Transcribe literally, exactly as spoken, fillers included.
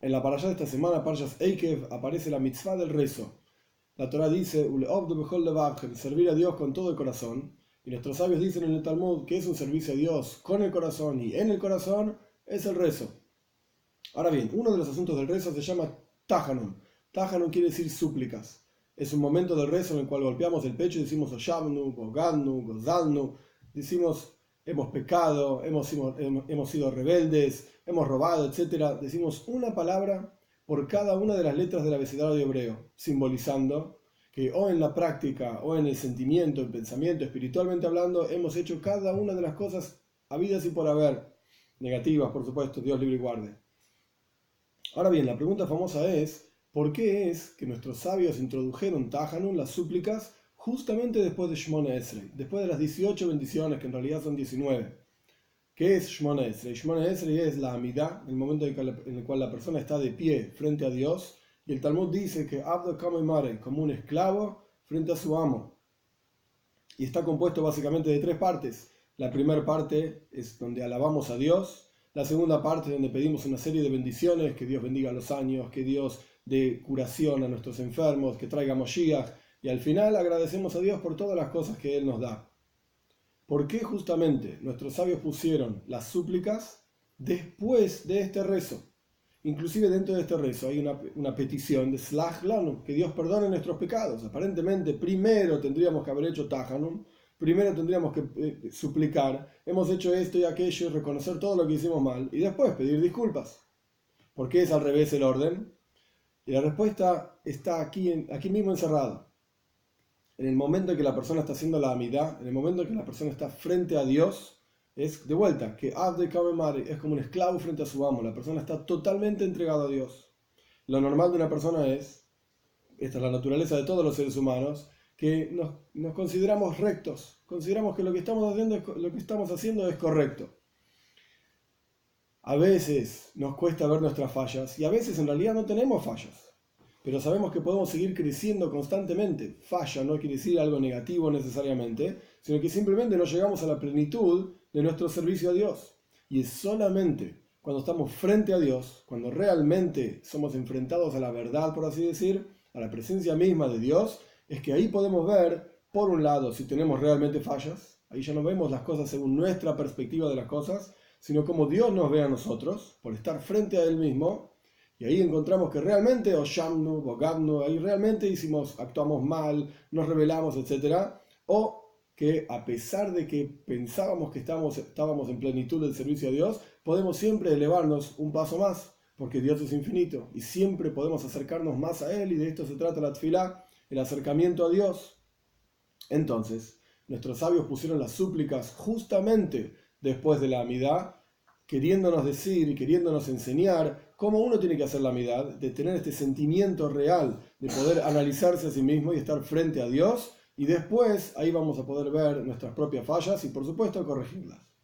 En la parashá de esta semana, Parshas Eikev, aparece la mitzvah del rezo. La Torá dice, servir a Dios con todo el corazón. Y nuestros sabios dicen en el Talmud que es un servicio a Dios con el corazón y en el corazón, es el rezo. Ahora bien, uno de los asuntos del rezo se llama Tahanun. Tahanun quiere decir súplicas. Es un momento del rezo en el cual golpeamos el pecho y decimos Oshavnu, Gogadnu, Gozalnu. Decimos, hemos pecado, hemos, hemos, hemos sido rebeldes, hemos robado, etcétera. Decimos una palabra por cada una de las letras del abecedario hebreo, simbolizando que o en la práctica, o en el sentimiento, el pensamiento, espiritualmente hablando, hemos hecho cada una de las cosas habidas y por haber. Negativas, por supuesto, Dios libre y guarde. Ahora bien, la pregunta famosa es, ¿por qué es que nuestros sabios introdujeron Tahanun, las súplicas, justamente después de Shmona Esrei, después de las dieciocho bendiciones, que en realidad son diecinueve? ¿Qué es Shmona Esrei? Shmona Esrei es la Amidá, el momento en el cual la persona está de pie frente a Dios, y el Talmud dice que Abdo Kamo Mare, como un esclavo frente a su amo. Y está compuesto básicamente de tres partes. La primera parte es donde alabamos a Dios, la segunda parte donde pedimos una serie de bendiciones, que Dios bendiga los años, que Dios dé curación a nuestros enfermos, que traiga Moshiach, y al final agradecemos a Dios por todas las cosas que Él nos da. ¿Por qué justamente nuestros sabios pusieron las súplicas después de este rezo? Inclusive dentro de este rezo hay una, una petición de Slach Lanu, que Dios perdone nuestros pecados. Aparentemente primero tendríamos que haber hecho Tahanun, primero tendríamos que eh, suplicar, hemos hecho esto y aquello y reconocer todo lo que hicimos mal, y después pedir disculpas. ¿Por qué es al revés el orden? Y la respuesta está aquí, en, aquí mismo encerrada. En el momento en que la persona está haciendo la amidad, en el momento en que la persona está frente a Dios, es de vuelta, que Abde Kamemare es como un esclavo frente a su amo, la persona está totalmente entregada a Dios. Lo normal de una persona es, esta es la naturaleza de todos los seres humanos, que nos, nos consideramos rectos, consideramos que lo que estamos haciendo es, lo que estamos haciendo es correcto. A veces nos cuesta ver nuestras fallas y a veces en realidad no tenemos fallas. Pero sabemos que podemos seguir creciendo constantemente. Falla no quiere decir algo negativo necesariamente, sino que simplemente no llegamos a la plenitud de nuestro servicio a Dios. Y es solamente cuando estamos frente a Dios, cuando realmente somos enfrentados a la verdad, por así decir, a la presencia misma de Dios, es que ahí podemos ver, por un lado, si tenemos realmente fallas. Ahí ya no vemos las cosas según nuestra perspectiva de las cosas, sino como Dios nos ve a nosotros, por estar frente a Él mismo. Y ahí encontramos que realmente, Oshamnu, Bogadnu, ahí realmente hicimos, actuamos mal, nos rebelamos, etcétera. O que a pesar de que pensábamos que estábamos, estábamos en plenitud del servicio a Dios, podemos siempre elevarnos un paso más, porque Dios es infinito y siempre podemos acercarnos más a Él, y de esto se trata la tefilá, el acercamiento a Dios. Entonces, nuestros sabios pusieron las súplicas justamente después de la amidá, queriéndonos decir y queriéndonos enseñar cómo uno tiene que hacer la amidad, de tener este sentimiento real, de poder analizarse a sí mismo y estar frente a Dios, y después ahí vamos a poder ver nuestras propias fallas y por supuesto corregirlas.